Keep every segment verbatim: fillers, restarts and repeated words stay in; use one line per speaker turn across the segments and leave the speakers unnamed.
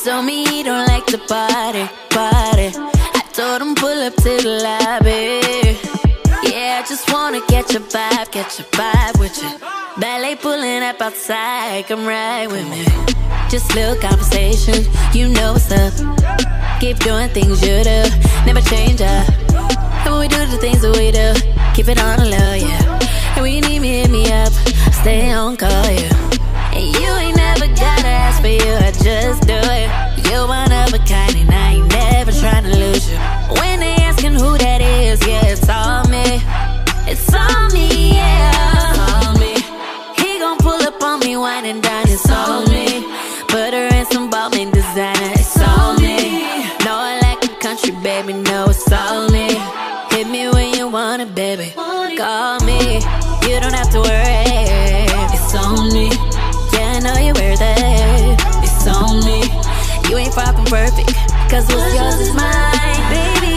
told me he don't like to party, party. I told him pull up to the lobby. Yeah, I just wanna get your vibe, get your vibe with you. Ballet pulling up outside, come right with me. Just little conversation, you know what's up. Keep doing things you do, never change up. And when we do the things that we do, keep it on the low, yeah. And when you need me, hit me up, stay on call, yeah. And you ain't never gotta ask for you, I just do it. You're one of a kind and I ain't never trying to lose you. When they asking who that is, yeah, it's all me. It's all me, yeah, it's all me. He gon' pull up on me, wine and dine, it's all me. Butter and some Balmain designer, it's all me. No, I like the country, baby, no, it's all me. Hit me when you want it, baby, call me. You don't have to worry, it's on me. Yeah, I know you're worth it, it's on me. You ain't far from perfect, cause what's yours is mine, baby.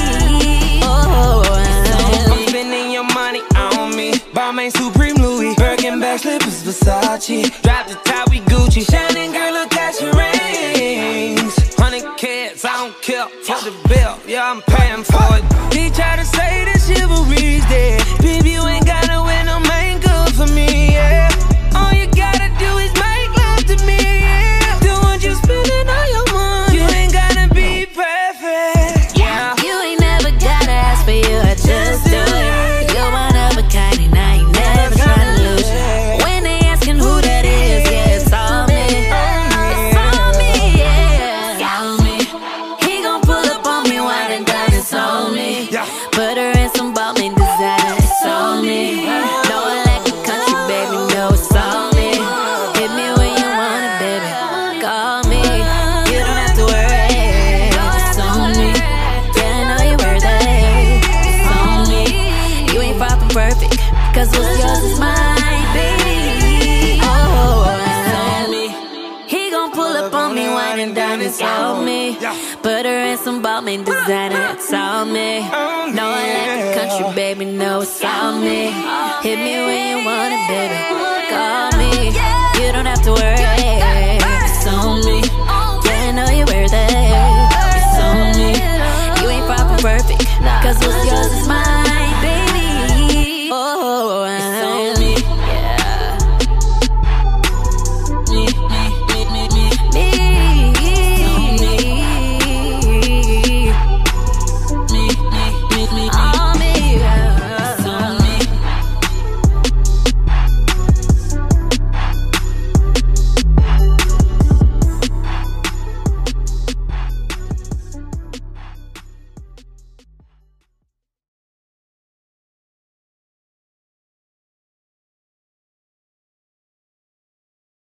Oh,
I'm spending your money on me. Balmain Supreme Louis, Birkin bag, slippers, Versace. Drop the top, we Gucci. Shining girl, look at your rings. Hundred kids, I don't care for the bill. Yeah, I'm paying for it. He try to say that chivalry's dead. Baby, you ain't gotta wear no makeup for me, yeah. All you gotta do is make love to me, yeah. Don't want you spending all your money. You ain't gotta be perfect, yeah.
You ain't never gotta ask for you, I just do it. You're one of a kind and I ain't never trying to lose you. When they asking who that is, yeah, it's all me. It's all me, yeah, it's all me. He gon' pull up on me, wine and dine, it's all me. Butter and some Balmain designer, it's all me. No, I like the country, baby, no, it's all me. Hit me when you want it, baby, call me. You don't have to worry, it's on me. Yeah, I know you're worth it, it's on me. You ain't far from perfect, cause what's yours is mine, baby. Oh, it's on me. He gon' pull up on me, wine and dine, it's all me. Butter and some Balmain designer, it's all me. No, I like the country, baby, no, it's all me. Hit me when you want it, baby, call me. You don't have to worry.